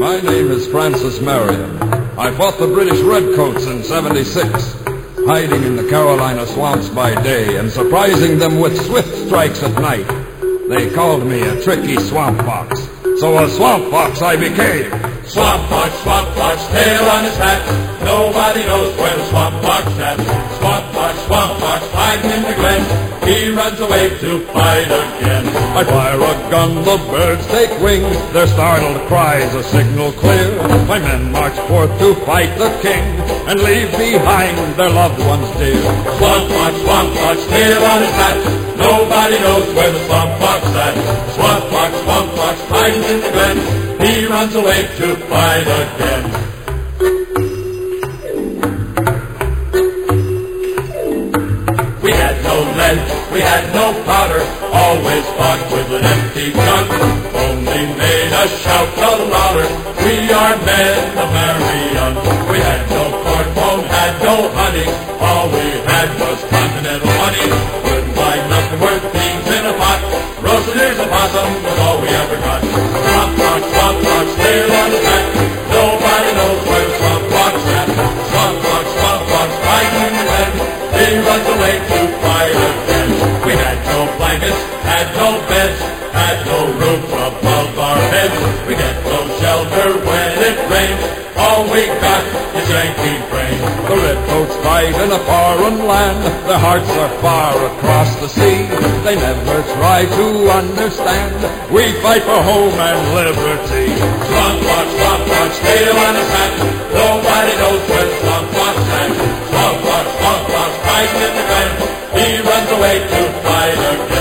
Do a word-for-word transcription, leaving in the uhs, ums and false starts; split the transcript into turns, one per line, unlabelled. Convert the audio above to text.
My name is Francis Marion. I fought the British Redcoats in seventy-six, hiding in the Carolina swamps by day and surprising them with swift strikes at night. They called me a tricky swamp fox, so a swamp fox I became.
Swamp fox, swamp fox, tail on his hat. Nobody knows where the swamp fox at. Swamp fox, swamp fox, hiding in the glen. He runs away to fight again.
I fire a gun, the birds take wing. Their startled cries a signal clear. My men march forth to fight the king and leave behind their loved ones dear.
Swamp fox, swamp fox, tail on his hat. Nobody knows where the swamp fox at. Swamp fox, swamp fox, hiding in the glen. He runs away to fight again. We had no lead, we had no powder, always fought with an empty gun. Only made us shout the louder, we are men of Marion. We had no cornbone, had no honey, all we had was continental money. Couldn't buy nothing worth beans in a pot, roasted ears of possum was all we ever got. Swamp fox, swamp fox, tail on his back, nobody knows where the swamp fox at. Swamp fox, swamp fox, hiding in the glen, he runs away to fight again. We had no blankets, had no beds, had no roof above our heads. We get no shelter when it rains, all we got is Yankee brain.
The redcoats fight in a foreign land, their hearts are far across the sea. They never try to understand, we fight for home and liberty.
Swamp fox, swamp fox, tail on his hat, nobody knows where the swamp fox at. Swamp fox, swamp fox, hiding in the glen, he runs away to fight again.